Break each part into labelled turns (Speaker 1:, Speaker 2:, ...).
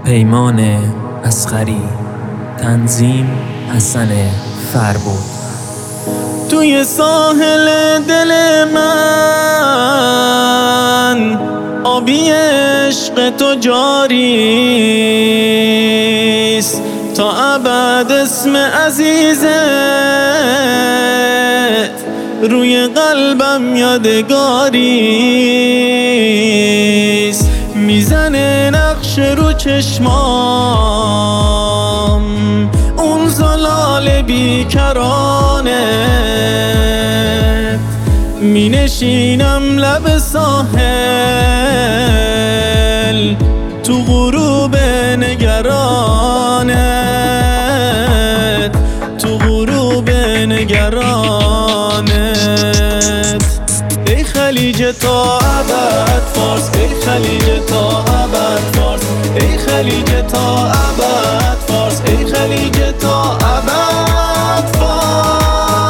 Speaker 1: پیمان اصغری، تنظیم حسن فربود.
Speaker 2: توی ساحل دل من آبی عشق تو جاریست، تا ابد اسم عزیزت روی قلبم یادگاریست. میزنه نقش رو چشمام اون زلال بیکرانه، مینشینم لب ساحل تو غروب نگرانت، تو غروب نگرانت. ای خلیج تا ابد فارس، ای خلیج تا ابد فارس، ای خلیج تا ابد فارس، ای خلیج تا ابد فارس.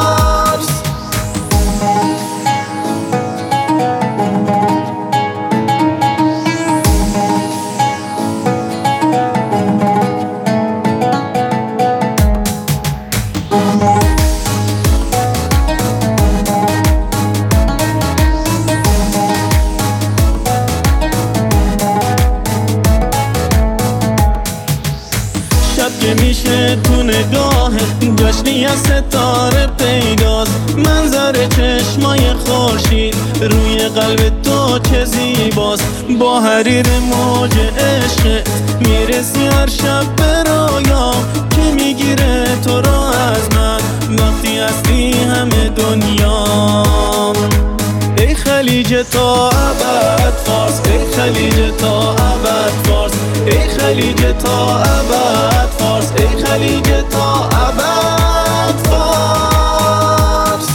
Speaker 2: که میشه تو نگاه جشنی از ستاره پیداست، منظر چشمای خورشید روی قلب تو چه زیباست. با حریر موج عشق میرسی هر شب به رویام، که میگیره تو رو از من وقتی هستی همه دنیام. ای خلیج تا ابد فارس، ای خلیج تا ابد فارس، ای خلیج تا ابد فارس، ای خلیج تا ابد فارس.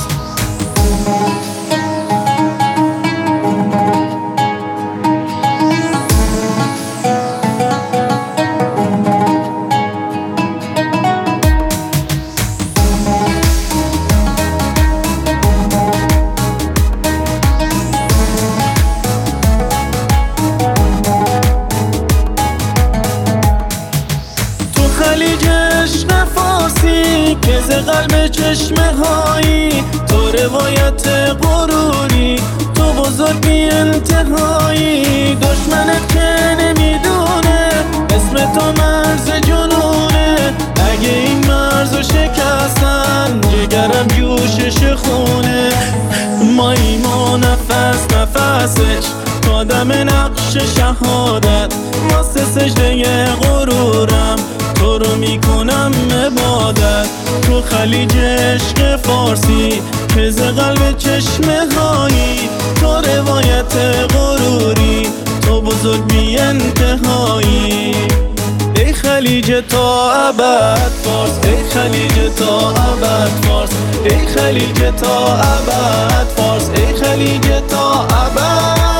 Speaker 2: خلیج عشق فارسی که ز قلب چشمه هایی، تو روایت غروری، تو بزرگ بی انتهایی. دشمنت که نمیدونه اسم تو مرز جنونه، اگه این مرزو شکستن جگرم جوشش خونه. ماییم و نفس نفسش قدم نقش شهادت، واسه سجده غرورم تو رو میکنم عبادت. تو خلیج عشق فارسی که ز قلب چشمه هایی، تو روایت غروری، تو بزرگ بی انتهایی. ای خلیج تا ابد فارس، ای خلیج تا ابد فارس، ای خلیج تا ابد فارس، ای خلیج تا ابد